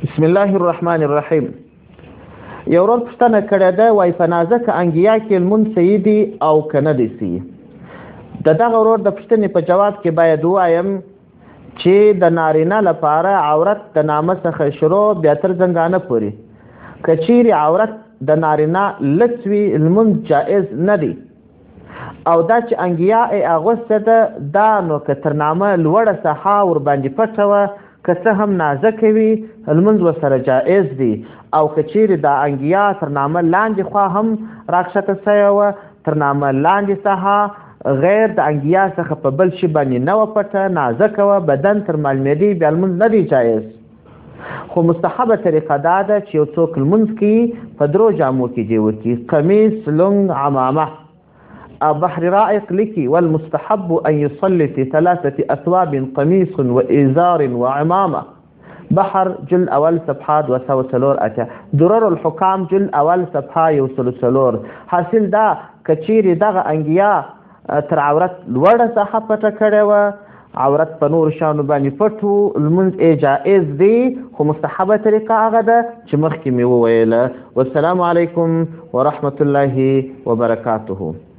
بسم الله الرحمن الرحیم. یو ورځ پوښتنه کړې ده، وایي په نازکه انګیا کې لمونځ صحیح دي او که نه دي صحیح؟ د دغه ورور د پوښتنې په جواب کې باید ووایم چې د نارینه لپاره عورت د نامه څخه شروع بیا تر زنګانه پورې که چیرې عورت د نارینه لڅ وي لمونځ جایز نه دی. او دا چې انګیا یې اغوسته ده دا نو که تر نامه لوړه ساحه ورباندې پټه وه که څه هم نازکه وي لمونځ ورسره جایز دی. او که چیرې دا انګیا تر نامه لاندې خوا هم راکښته سوې وه، تر نامه لاندې ساحه غیر د انګیا څخه په بل شي باندې نه وه پټه، نازکه وه، بدن تر معلومېدې بیا لمونځ نه دی جایز. خو مستحبه طریقه دا ده چې یو څوک لمونځ کوي په درو جامو کې دې وکړي: قمیص، لنګ، عمامه. بحر رائق لیکي: والمستحب ان يصلي في 3 اثواب قميص وازار وعمامه. بحر جل اول صفحه 204. درر الحکام جل اول صفحه 104. حاصل دا کچيري دغه انګیا تر عورت لوړه ساحه پټه کړې وه، عورت په نور شانو باندې پټو، لمونځ جائز دی. خو مستحبه طریقه هغه ده چې مخکې مې وویله. والسلام علیکم ورحمة الله وبرکاته.